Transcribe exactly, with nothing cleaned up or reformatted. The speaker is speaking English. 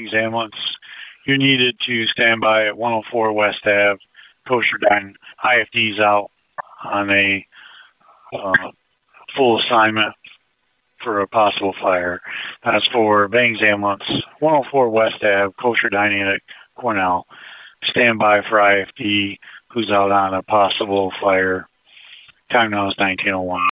Bangs Ambulance. You're needed to stand by at one oh four West Ave, Kosher Dine. I F D's out on a uh, full assignment for a possible fire. That's for Bangs Ambulance, one oh four West Ave, Kosher Dining at Cornell. Stand by for I F D, who's out on a possible fire. Time now is nineteen oh one.